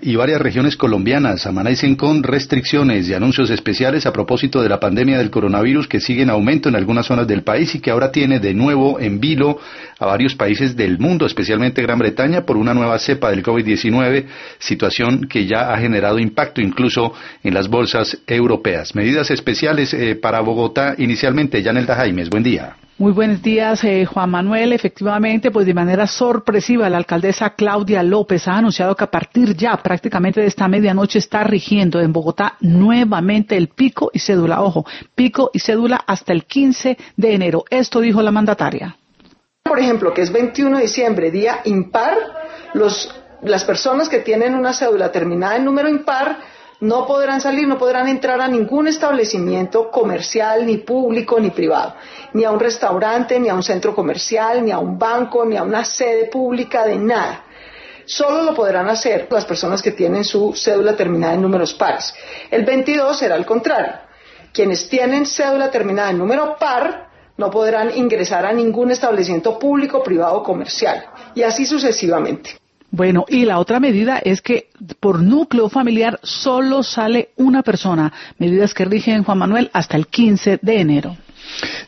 y varias regiones colombianas amanecen con restricciones y anuncios especiales a propósito de la pandemia del coronavirus que sigue en aumento en algunas zonas del país y que ahora tiene de nuevo en vilo a varios países del mundo, especialmente Gran Bretaña, por una nueva cepa del COVID-19, situación que ya ha generado impacto incluso en las bolsas europeas. Medidas especiales para Bogotá inicialmente. Yanelda Jaimes, buen día. Muy buenos días, Juan Manuel. Efectivamente, pues de manera sorpresiva, la alcaldesa Claudia López ha anunciado que a partir ya prácticamente de esta medianoche está rigiendo en Bogotá nuevamente el pico y cédula. Ojo, pico y cédula hasta el 15 de enero. Esto dijo la mandataria. Por ejemplo, que es 21 de diciembre, día impar, las personas que tienen una cédula terminada en número impar no podrán salir, no podrán entrar a ningún establecimiento comercial, ni público, ni privado, ni a un restaurante, ni a un centro comercial, ni a un banco, ni a una sede pública, de nada. Solo lo podrán hacer las personas que tienen su cédula terminada en números pares. El 22 será al contrario. Quienes tienen cédula terminada en número par no podrán ingresar a ningún establecimiento público, privado o comercial, y así sucesivamente. Bueno, y la otra medida es que por núcleo familiar solo sale una persona. Medidas que rigen, Juan Manuel, hasta el 15 de enero.